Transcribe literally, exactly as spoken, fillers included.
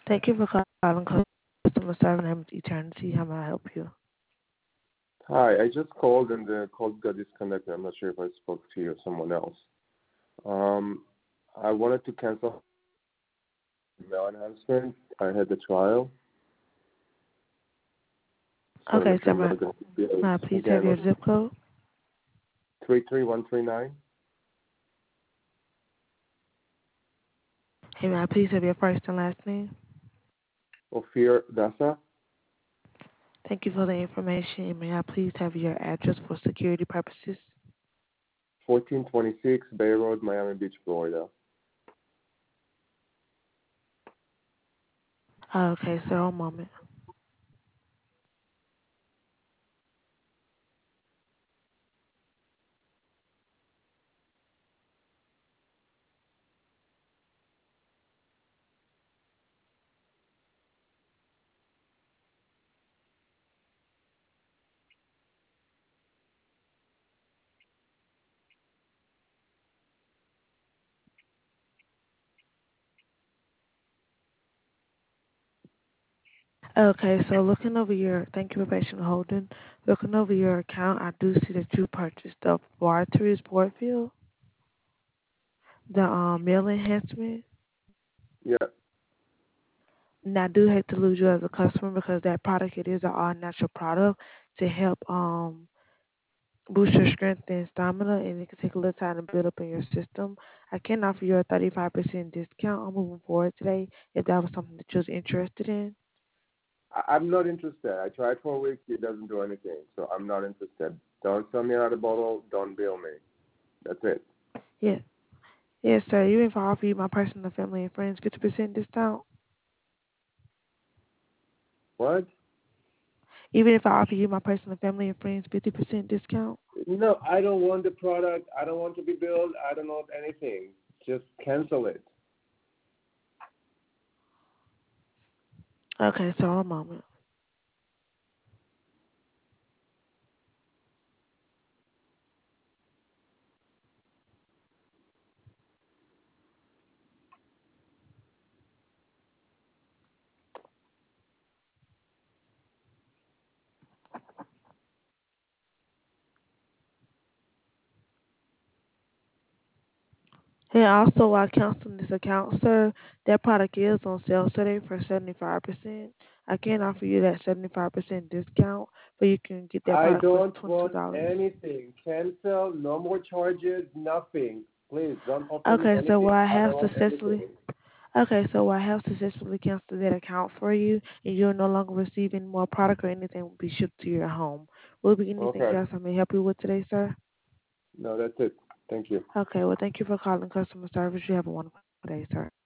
Thank you for calling customer service. My name is Eternity. How may I help you? Hi, I just called and the call got disconnected. I'm not sure if I spoke to you or someone else. Um, I wanted to cancel mail enhancement. I had the trial. So Okay, if sir. you're May not going to be may I please have again, your zip code? three three one three nine. Hey, may I please have your first and last name? Ophir Dasa, Thank you for the information. And may I please have your address for security purposes? fourteen twenty-six Bay Road, Miami Beach, Florida. Okay, sir. One moment. Okay, so looking over your, thank you for patiently holding. Looking over your account, I do see that you purchased the Water Sportfield, the um, meal enhancement. Yeah, And I do hate to lose you as a customer because that product, it is an all natural product to help um boost your strength and stamina, and it can take a little time to build up in your system. I can offer you a thirty-five percent discount on moving forward today if that was something that you was interested in. I- I'm not interested. I tried for a week. It doesn't do anything. So I'm not interested. Don't sell me out a bottle. Don't bill me. That's it. Yeah. Yes, sir. Even if I offer you my personal family and friends fifty percent discount, What? even if I offer you my personal family and friends fifty percent discount. No, I don't want the product. I don't want to be billed. I don't want anything. Just cancel it. Okay, so one moment. And also, while canceling this account, sir, that product is on sale today for seventy-five percent. I can offer you that seventy-five percent discount, but you can get that I product for don't twenty-two want dollars anything. Cancel. No more charges. Nothing. Please don't offer me Okay, so anything. what I I have don't want successfully, anything. okay, so what I have successfully canceled that account for you, and you'll no longer receive any more product or anything will be shipped to your home. Will there be anything Okay. else I may help you with today, sir? No, that's it. Thank you. Okay, well, thank you for calling customer service. You have a wonderful day, sir.